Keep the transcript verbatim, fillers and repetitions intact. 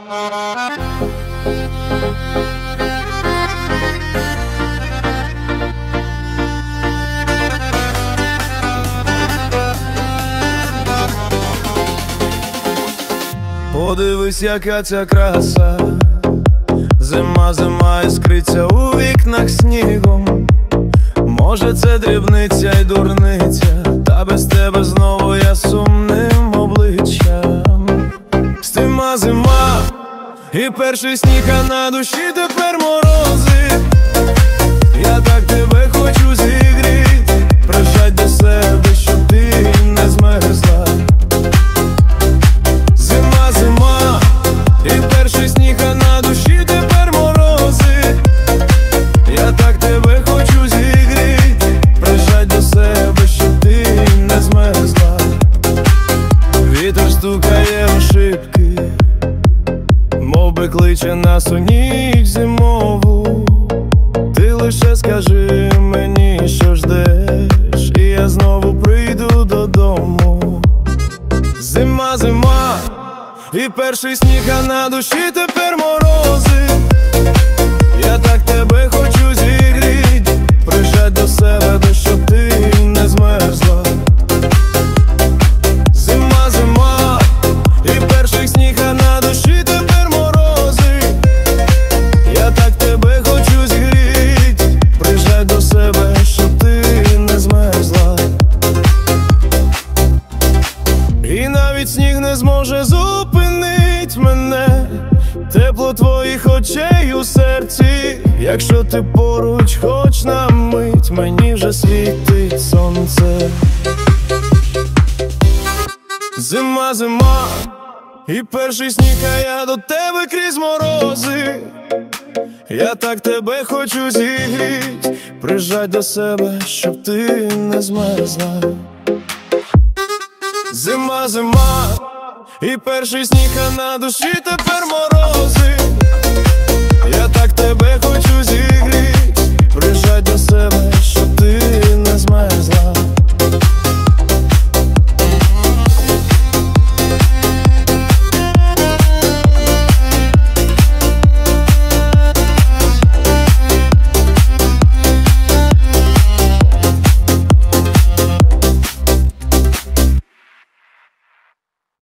Подивись, яка ця краса, зима, зима іскриться у вікнах снігом. Може це дрібниця й дурниця, та без тебе знову я сумним обличчям. Стима зима і перший сніг, а на душі тепер морози. Я так тебе хочу зігріть, прижать до себе, щоб ти не змерзла. Зима, зима і перший сніг, а на душі тепер морози. Я так тебе хочу зігріть, прижать до себе, щоб ти не змерзла. Вітер стукає у шибки, мовби кличе нас у ніч зимову. Ти лише скажи мені, що ждеш, і я знову прийду додому. Зима, зима і перший сніг, а на душі тепер морози. Я так тебе хочу зігріть, прижать до себе, щоб ти не змерзла. Зима, зима і перший сніг, а на душі тепер морози. Я так тебе хочу зігріть, прижать до себе, щоб ти не змерзла. І навіть сніг не зможе зупинить мене, тепло твоїх очей у серці. Якщо ти поруч хоч на мить, мені вже світить сонце. Зима, зима і перший сніг, а я до тебе крізь морози. Я так тебе хочу зігріть, прижать до себе, щоб ти не змерзла. Зима, зима і перший сніг, а на душі тепер морози. Я так тебе хочу зігріти.